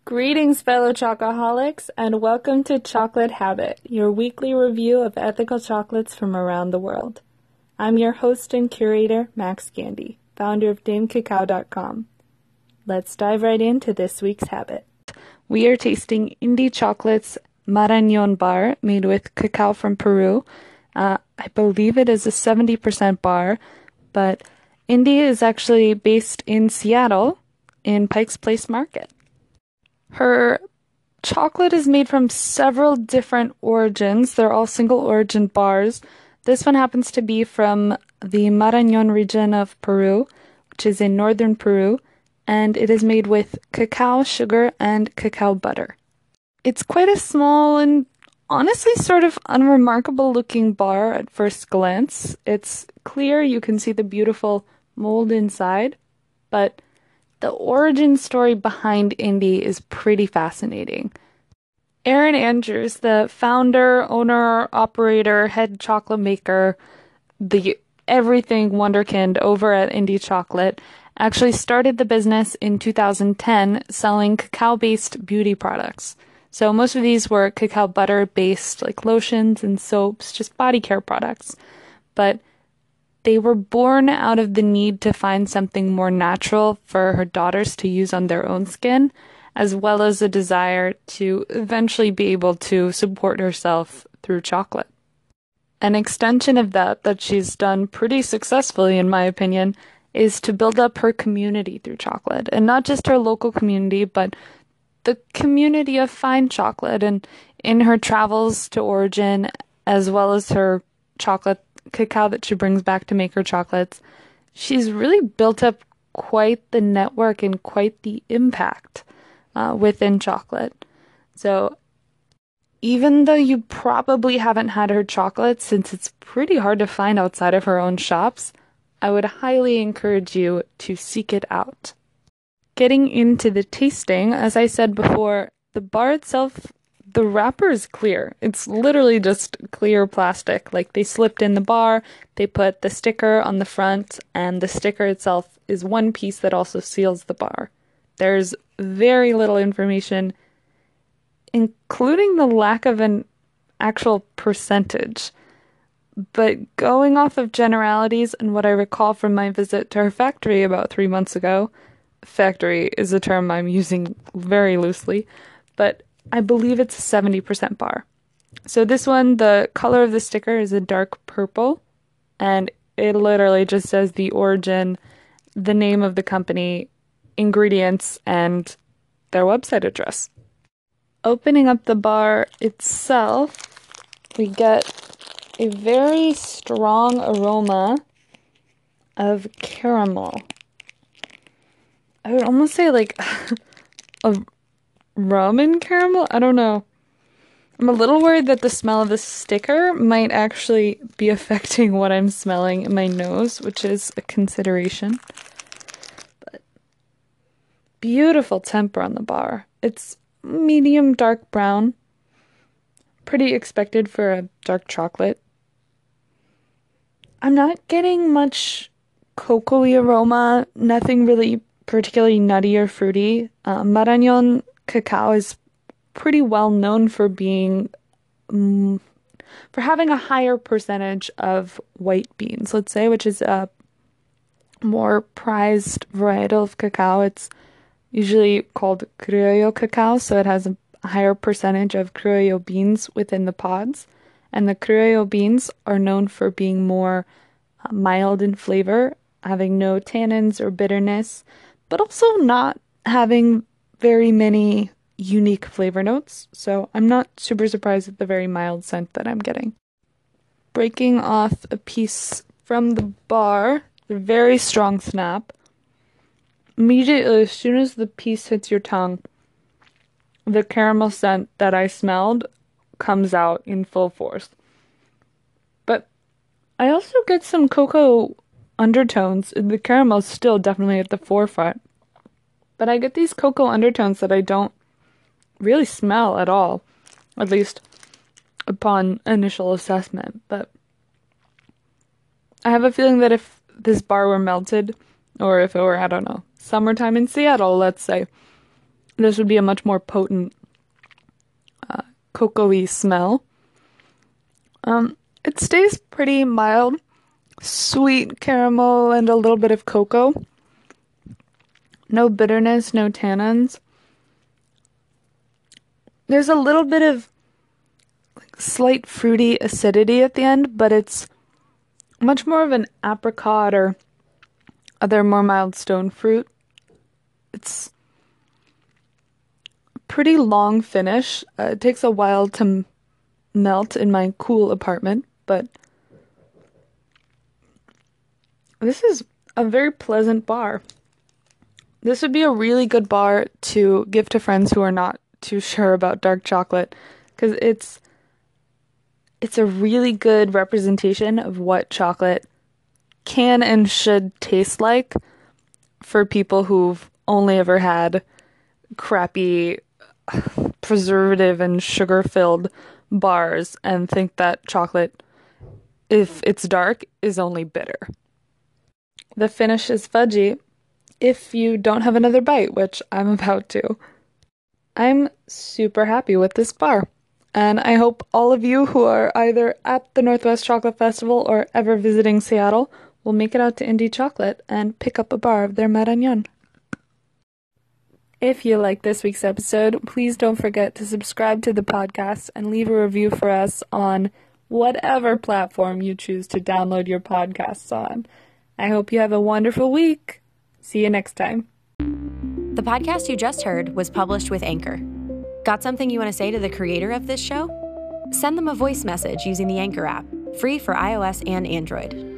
Greetings, fellow chocoholics, and welcome to Chocolate Habit, your weekly review of ethical chocolates from around the world. I'm your host and curator, Max Gandy, founder of DameCacao.com. Let's dive right into this week's habit. We are tasting Indie Chocolate's Marañón bar, made with cacao from Peru. I believe it is a 70% bar, but Indie is actually based in Seattle, in Pike's Place Market. Her chocolate is made from several different origins. They're all single origin bars. This one happens to be from the Marañón region of Peru, which is in northern Peru, and it is made with cacao, sugar, and cacao butter. It's quite a small and honestly sort of unremarkable looking bar at first glance. It's clear, you can see the beautiful mold inside, but the origin story behind Indie is pretty fascinating. Erin Andrews, the founder, owner, operator, head chocolate maker, the everything wonderkind over at Indie Chocolate, actually started the business in 2010 selling cacao-based beauty products. So most of these were cacao butter-based, like lotions and soaps, just body care products. But they were born out of the need to find something more natural for her daughters to use on their own skin, as well as a desire to eventually be able to support herself through chocolate. An extension of that she's done pretty successfully, in my opinion, is to build up her community through chocolate. And not just her local community, but the community of fine chocolate. And in her travels to Origin, as well as her chocolate cacao that she brings back to make her chocolates, she's really built up quite the network and quite the impact within chocolate. So even though you probably haven't had her chocolate, since it's pretty hard to find outside of her own shops, I would highly encourage you to seek it out. Getting into the tasting, as I said before, the bar itself, the wrapper is clear. It's literally just clear plastic. Like, they slipped in the bar, they put the sticker on the front, and the sticker itself is one piece that also seals the bar. There's very little information, including the lack of an actual percentage. But going off of generalities and what I recall from my visit to her factory about 3 months ago, factory is a term I'm using very loosely, but I believe it's a 70% bar. So this one, the color of the sticker is a dark purple, and it literally just says the origin, the name of the company, ingredients, and their website address. Opening up the bar itself, we get a very strong aroma of caramel. I would almost say like a rum and caramel? I don't know. I'm a little worried that the smell of the sticker might actually be affecting what I'm smelling in my nose, which is a consideration. But beautiful temper on the bar. It's medium dark brown. Pretty expected for a dark chocolate. I'm not getting much cocoa-y aroma, nothing really particularly nutty or fruity. Marañón cacao is pretty well known for being for having a higher percentage of white beans, let's say, which is a more prized varietal of cacao. It's usually called criollo cacao, so it has a higher percentage of criollo beans within the pods, and the criollo beans are known for being more mild in flavor, having no tannins or bitterness, but also not having very many unique flavor notes, so I'm not super surprised at the very mild scent that I'm getting. Breaking off a piece from the bar, a very strong snap. Immediately, as soon as the piece hits your tongue, the caramel scent that I smelled comes out in full force. But I also get some cocoa undertones. The caramel is still definitely at the forefront, but I get these cocoa undertones that I don't really smell at all, at least upon initial assessment. But I have a feeling that if this bar were melted, or if it were, I don't know, summertime in Seattle, let's say, this would be a much more potent cocoa-y smell. It stays pretty mild, sweet caramel and a little bit of cocoa. No bitterness, no tannins. There's a little bit of slight fruity acidity at the end, but it's much more of an apricot or other more mild stone fruit. It's a pretty long finish. It takes a while to melt in my cool apartment, but this is a very pleasant bar. This would be a really good bar to give to friends who are not too sure about dark chocolate, because it's a really good representation of what chocolate can and should taste like for people who've only ever had crappy preservative and sugar-filled bars and think that chocolate, if it's dark, is only bitter. The finish is fudgy if you don't have another bite, which I'm about to. I'm super happy with this bar, and I hope all of you who are either at the Northwest Chocolate Festival or ever visiting Seattle will make it out to Indie Chocolate and pick up a bar of their Marañón. If you like this week's episode, please don't forget to subscribe to the podcast and leave a review for us on whatever platform you choose to download your podcasts on. I hope you have a wonderful week. See you next time. The podcast you just heard was published with Anchor. Got something you want to say to the creator of this show? Send them a voice message using the Anchor app, free for iOS and Android.